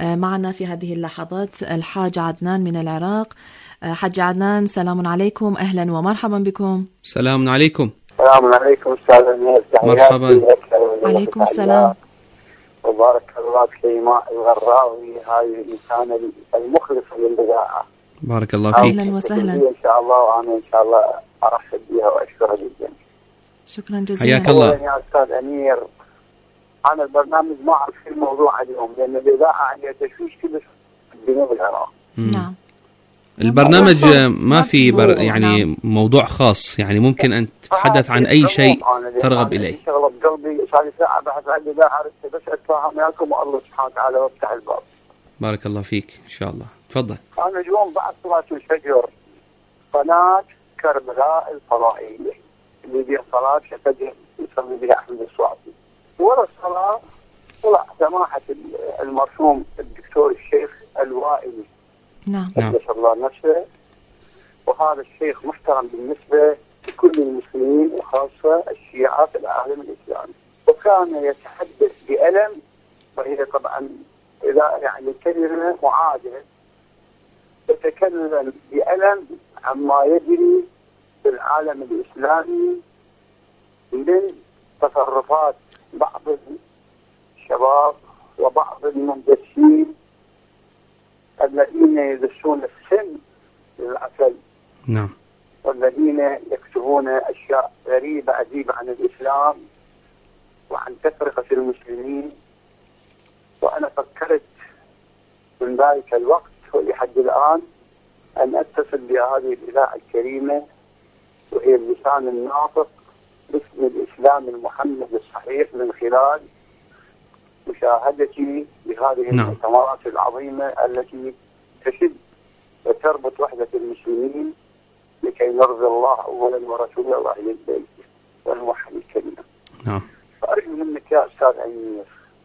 معنا في هذه اللحظات الحاج عدنان من العراق. حاج عدنان، سلام عليكم، أهلا ومرحبا بكم. سلام عليكم. السلام عليكم أستاذ أمير. مرحبا. عليكم السلام. وبارك الله في إيماء الغراوي، هاي الإنسان المخلص للإذاعة. بارك الله فيك. أهلا وسهلا. إن شاء الله، وأنا إن شاء الله أرحب بها وأشكرها جدا. شكرا جزيلا. حياك الله. يا أستاذ أمير، أنا البرنامج ما أعرف في الموضوع اليوم، لأن الإذاعة عليها تشويش كبير في جنوب العراق. نعم. البرنامج ما في يعني موضوع خاص، يعني ممكن أن تتحدث عن أي شيء ترغب إليه. شغلة بقلبي، صار لي ساعة بحث عن الإذاعة، بس أتفاهم وياكم والله سبحانه وتعالى وافتح الباب. بارك الله فيك إن شاء الله. تفضل. أنا اليوم بعد صلاة الفجر قناة كربلاء الفضائية اللي بها صلاة الفجر يصلي بها أحمد الصوافي، ورا الصلاة طلع سماحة المرحوم الدكتور الشيخ الوائلي. نعم. قدس الله نفسه، وهذا الشيخ محترم بالنسبة لكل المسلمين وخاصة الشيعة في العالم الإسلامي، وكان يتحدث بألم، وهي طبعا إذا يعني كلمة معادة، يتكلم بألم عما يجري في العالم الإسلامي من تصرفات بعض الشباب وبعض المندسين الذين يدسون السم للعسل. نعم. والذين يكتبون أشياء غريبة عجيبة عن الإسلام وعن تفرقة المسلمين. وأنا فكرت من ذلك الوقت ولحد الآن أن أتصل بهذه الإذاعة الكريمة، وهي اللسان الناطق باسم الإسلام المحمد الصحيح، من خلال مشاهدتي لهذه المؤتمرات العظيمة التي تشد وتربط وحدة المسلمين لكي نرضي الله أولا ورسول الله للبيت ونوحد الكلمة. نعم. فأرجو منك يا أستاذ أمير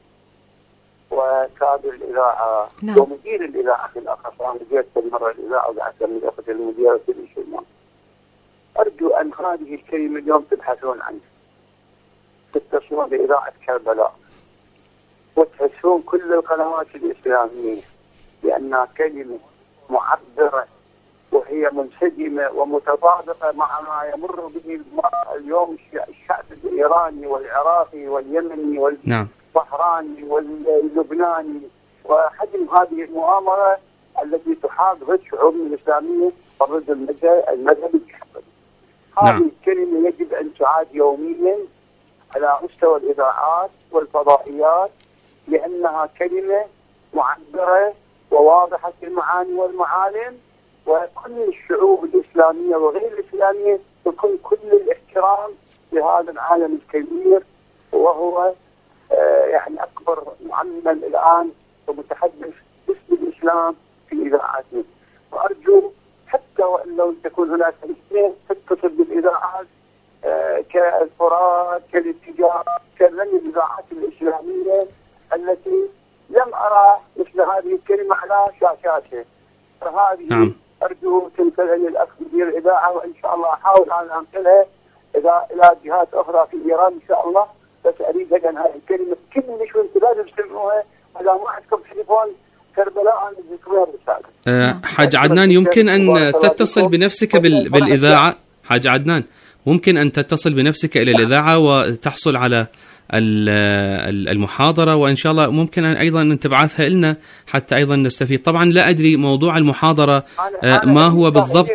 وكادر الإذاعة ومدير الإذاعة في الأخص، أنا جيت مرة الإذاعة وقعدت من أخذ المدير في الشمال، أرجو أن هذه الكلمة اليوم تبحثون عنها، تتصلون بإذاعة كربلاء وتحسون كل القنوات الإسلامية بأنها كلمة معبرة وهي منسجمة ومتطابقة مع ما يمر به اليوم الشعب الإيراني والعراقي واليمني والبحراني واللبناني، وحجم هذه المؤامرة التي تحاط ضد شعوبنا الإسلامية وضد المذهب الكعبي. هذه الكلمة يجب أن تعاد يوميا على مستوى الإذاعات والفضائيات، لأنها كلمة معبرة وواضحة المعاني والمعالم، وكل الشعوب الإسلامية وغير الإسلامية تكون كل الاحترام لهذا العالم الكبير، وهو يعني أكبر معلم الآن ومتحدث باسم الإسلام في إذاعاتنا. وأرجو حتى وإن لو تكون هناك اثنين تتصل بالإذاعات كالفرات كالاتجاه كالرمي الإذاعات الإسلامية التي لم أرى مثل هذه الكلمة على شاشاتها. فهذه أرجو تنقلها للأخ مدير الإذاعة، وإن شاء الله أحاول أن أنقلها إلى جهات أخرى في إيران إن شاء الله. بس أريد أن هذه الكلمة كل شوي أنتم لازم تسمعوها، إذا ما عندكم تليفون كربلاء ذكروها رسالة. حاج عدنان، يمكن أن تتصل بنفسك بالإذاعة. حاج عدنان، ممكن أن تتصل بنفسك إلى الإذاعة وتحصل على المحاضرة، وإن شاء الله ممكن أيضا أن تبعثها لنا حتى أيضا نستفيد. طبعا لا أدري موضوع المحاضرة ما هو بالضبط.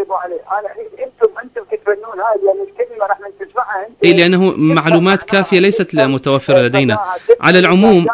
أنتم تتبنون هذه يعني الكلمة راح نسمعها أنت. لأنه معلومات كافية ليست متوفرة لدينا. على العموم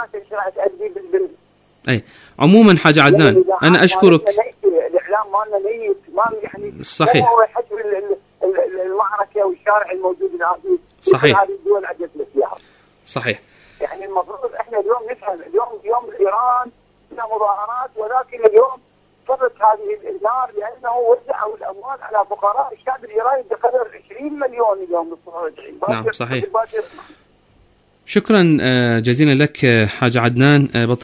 عموما حاج عدنان، أنا أشكرك. الإعلام مالنا ميت، ما يعني صحيح. هو حجم المعركة والشارع الموجود الآن. صحيح. هذه الدول عدت فيها. صحيح. يعني المفروض احنا اليوم نفهم، اليوم إيران فيها مظاهرات، ولكن اليوم صارت هذه النار لأنه وزعوا الأموال على فقراء الشعب الإيراني بقدر 20 مليون اليوم. نعم صحيح. شكرا جزيلا لك حاج عدنان.